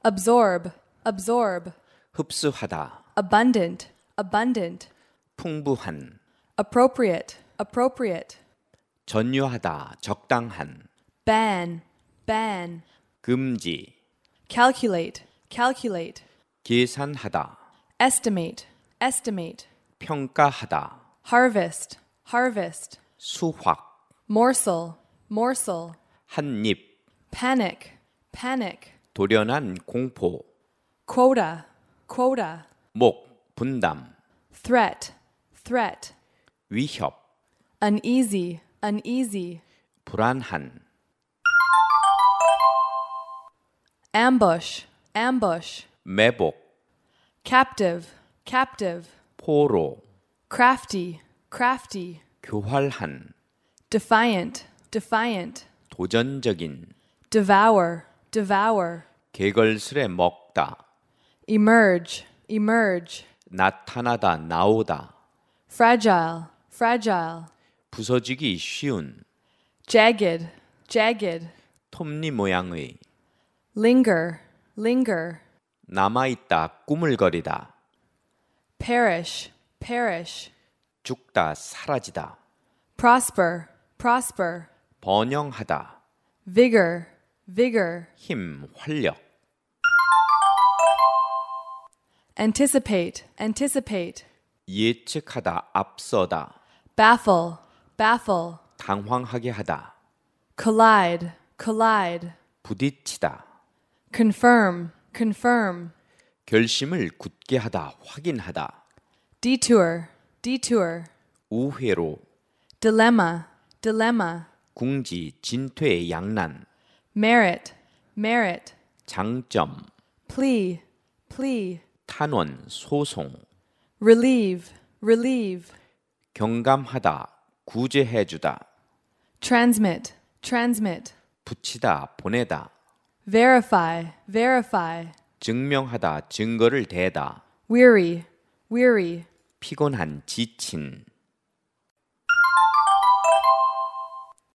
absorb, absorb, 흡수하다, abundant, abundant, 풍부한, appropriate, appropriate, 전유하다, 적당한, ban, ban, 금지, calculate, calculate, 계산하다, estimate, estimate, 평가하다, harvest, harvest, 수확, morsel, morsel, 한입, panic, panic, 돌연한 공포, quota, quota, 목, 분담, threat, threat, 위협, uneasy, uneasy, 불안한, ambush, ambush, 매복, captive, captive, 포로, crafty, crafty, 교활한, defiant, defiant, 도전적인, devour, devour, 개걸스레 먹다, emerge, emerge, 나타나다, 나오다, fragile, fragile, 부서지기 쉬운, jagged, jagged, 톱니 모양의, linger, linger, 남아있다, 꾸물거리다, perish, perish, 죽다, 사라지다, prosper, prosper, 번영하다, vigor, vigor, 힘, 활력, anticipate, anticipate, 예측하다, 앞서다, baffle, baffle, 당황하게 하다, collide, collide, 부딪히다, confirm, confirm, 결심을 굳게 하다, 확인하다, detour, detour, 우회로, dilemma, dilemma, 궁지, 진퇴의 양난, merit, merit, 장점, plea, plea, 탄원, 소송, relieve, relieve, 경감하다, 구제해주다, transmit, transmit, 붙이다, 보내다, verify, verify, 증명하다, 증거를 대다, weary, weary, 피곤한, 지친,